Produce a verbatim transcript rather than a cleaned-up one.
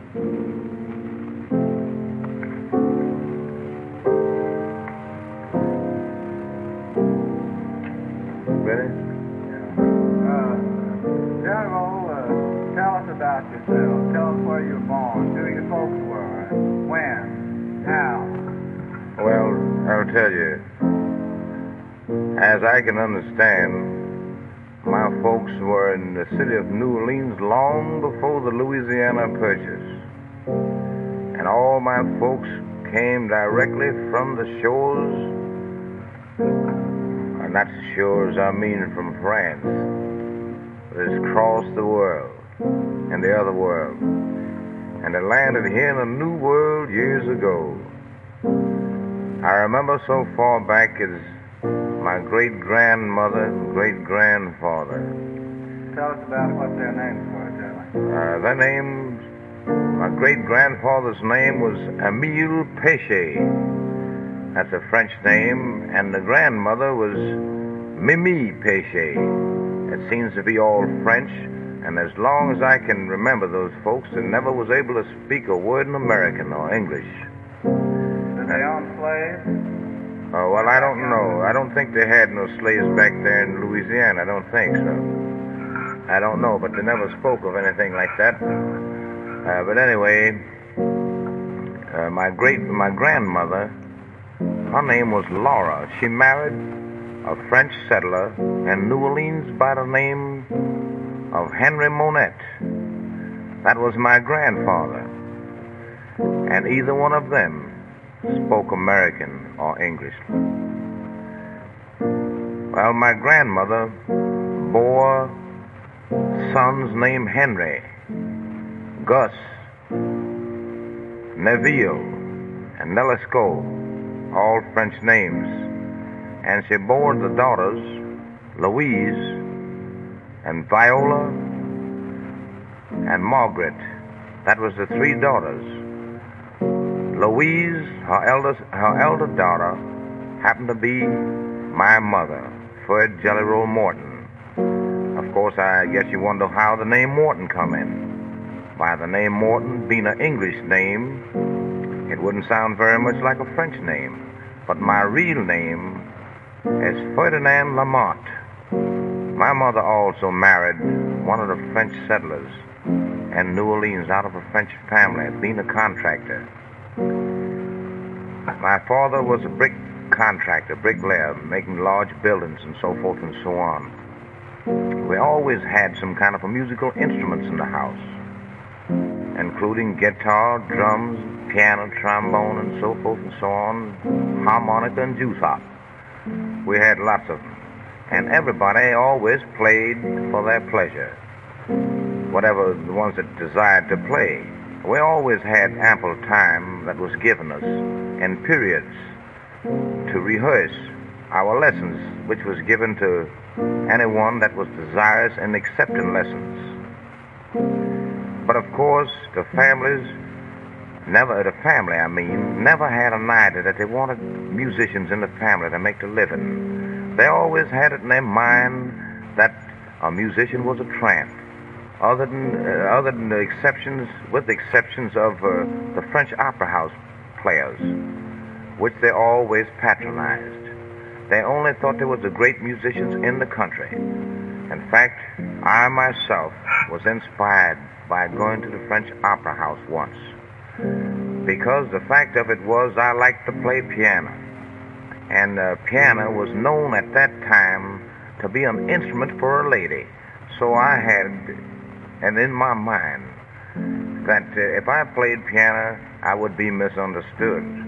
Ready? Uh, General, uh, tell us about yourself. Tell us where you were born, who your folks were, when, how. Well, I'll tell you. As I can understand, my folks were in the city of New Orleans long before the Louisiana Purchase. And all my folks came directly from the shores, or not the shores, I mean from France. But it's crossed the world and the other world. And they landed here in a new world years ago. I remember so far back as my great-grandmother and great-grandfather. Tell us about what their names were, General. Uh, their names, my great-grandfather's name was Emile Péché. That's a French name. And the grandmother was Mimi Péché. It seems to be all French. And as long as I can remember those folks, they never was able to speak a word in American or English. Did they own slaves? Oh, well, I don't know. I don't think they had no slaves back there in Louisiana. I don't think so. I don't know, but they never spoke of anything like that. Uh, but anyway, uh, my great, my grandmother, her name was Laura. She married a French settler in New Orleans by the name of Henry Monette. That was my grandfather. And either one of them spoke American or English. Well, my grandmother bore sons named Henry, Gus, Neville, and Nelisco, all French names. And she bore the daughters Louise and Viola and Margaret. That was the three daughters. Louise, her eldest, her elder daughter, happened to be my mother, Fred Jelly Roll Morton. Of course, I guess you wonder how the name Morton come in. By the name Morton being an English name, it wouldn't sound very much like a French name. But my real name is Ferdinand Lamont. My mother also married one of the French settlers in New Orleans out of a French family, being a contractor. My father was a brick contractor, bricklayer, making large buildings and so forth and so on. We always had some kind of a musical instruments in the house, including guitar, drums, piano, trombone, and so forth and so on, harmonica and juice harp. We had lots of them. And everybody always played for their pleasure, whatever the ones that desired to play. We always had ample time that was given us in periods to rehearse our lessons, which was given to anyone that was desirous in accepting lessons. But of course, the families, never, the family I mean, never had an idea that they wanted musicians in the family to make a living. They always had it in their mind that a musician was a tramp. Other than, uh, other than the exceptions, with the exceptions of uh, the French opera house players, which they always patronized. They only thought there was the great musicians in the country. In fact, I myself was inspired by going to the French opera house once, because the fact of it was I liked to play piano, and uh, piano was known at that time to be an instrument for a lady. So I had and in my mind that uh, if I played piano, I would be misunderstood.